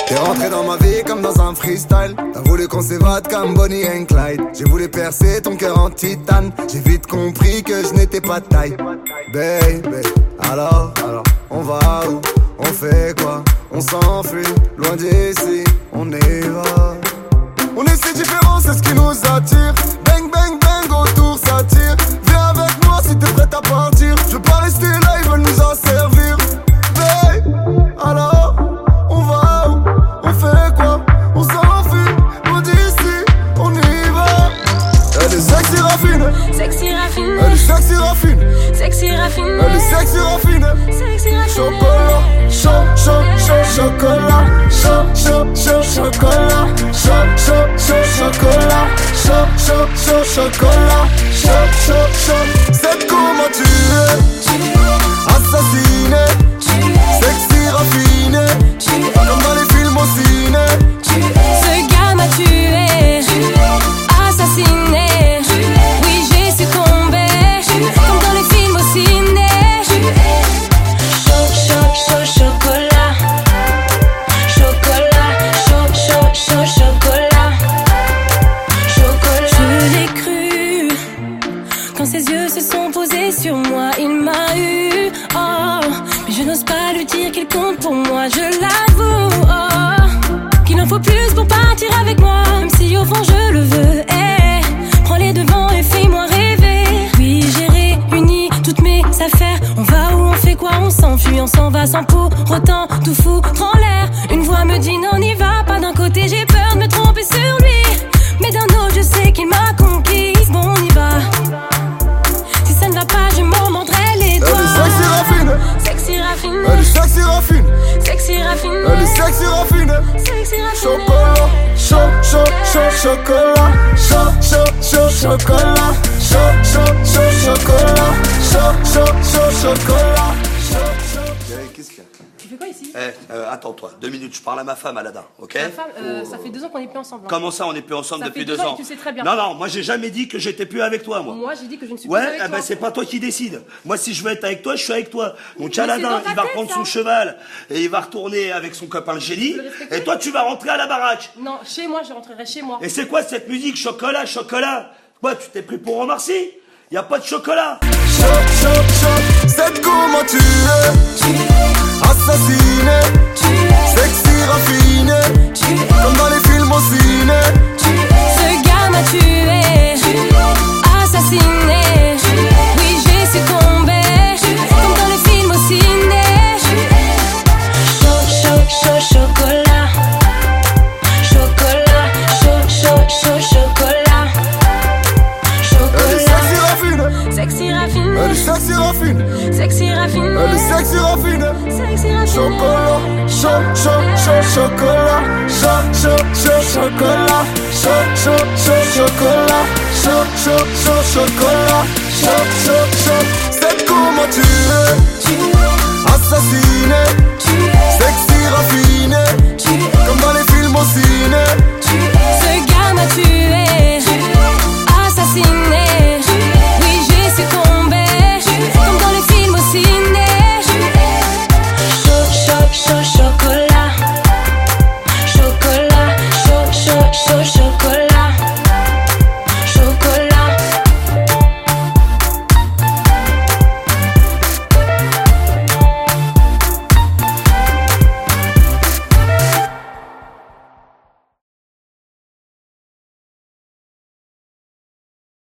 T'es rentré dans ma vie comme dans un freestyle. T'as voulu qu'on s'évade comme Bonnie and Clyde. J'ai voulu percer ton cœur en titane. J'ai vite compris que je n'étais pas de taille. Baby, alors, on va où? On fait quoi? On s'enfuit, loin d'ici, on y va. On est si différents, c'est ce qui nous attire. Bang, bang, bang, autour ça tire. Viens avec moi si t'es prête à partir. Je veux pas rester là, ils veulent nous en servir. Babe, alors, on va où? On fait quoi? On s'enfuit, loin d'ici, on y va. Elle est sexy raffine. Sexy raffine. Elle est sexy raffine. Sexy raffine. Elle est sexy raffine. Sexy raffine. Chocolat, chocolat, chocolat, chocolat, chocolat. C'est comment tu es, assassiné, sexy raffiné, comme dans les films au ciné. Ce gars m'a tué, assassiné. Oui, j'ai succombé, comme dans les films au ciné. Chocolat. Je l'ai cru quand ses yeux se sont posés sur moi. Il m'a eu, oh, mais je n'ose pas lui dire qu'il compte pour moi. Je l'avoue, oh, qu'il en faut plus pour partir avec moi, même si au fond je le veux. Hey, prends les devants et fais-moi rêver. Oui, j'ai réuni toutes mes affaires. On va où, on fait quoi, on s'enfuit, on s'en va sans pour autant tout foutre en l'air. Une voix me dit non, n'y va pas. D'un côté j'ai peur de me tromper sur lui, mais d'un autre je sais qu'il m'a conquise. Bon, on y va. Si ça ne va pas, je m'en mordrai les doigts. Elle est sexy raffine. Sexy raffine. Elle est sexy raffine. Sexy raffine. Elle est sexy raffine. Sexy raffine. Chocolat, chocolat, chocolat, chocolat. Qu'est-ce qu'il y a? Tu fais quoi ici? Attends-toi, 2 minutes, je parle à ma femme, Aladin, ok? Ta femme, ça fait 2 ans qu'on n'est plus ensemble. Hein. Comment ça, on n'est plus ensemble ça depuis fait 2 ans? Et tu sais très bien. Non, moi j'ai jamais dit que j'étais plus avec toi, moi. Moi j'ai dit que je ne suis plus avec toi. Ouais, c'est pas toi qui décide. Moi, si je veux être avec toi, je suis avec toi. Donc Mais Aladin, c'est il dans va ta reprendre tête, son ça. cheval et il va retourner avec son copain le génie. Tu veux le respecter? Et toi, tu vas rentrer à la baraque. Non, chez moi, je rentrerai chez moi. Et c'est quoi cette musique, chocolat? Quoi, tu t'es pris pour Marcy? Y a pas de chocolat. C'est comment tu es, assassiné, sexy raffiné, comme dans les films au ciné. Ce gars m'a tué, assassiné. Oui, j'ai succombé, comme dans les films au ciné. Chocolat. Elle est sexy raffine. Sexy raffine. Elle est sexy raffine. Sexy raffine. Elle est sexy raffine. Sexy raffine. Chocolat, chocolat, chocolat. C'est comment tu es, assassiné,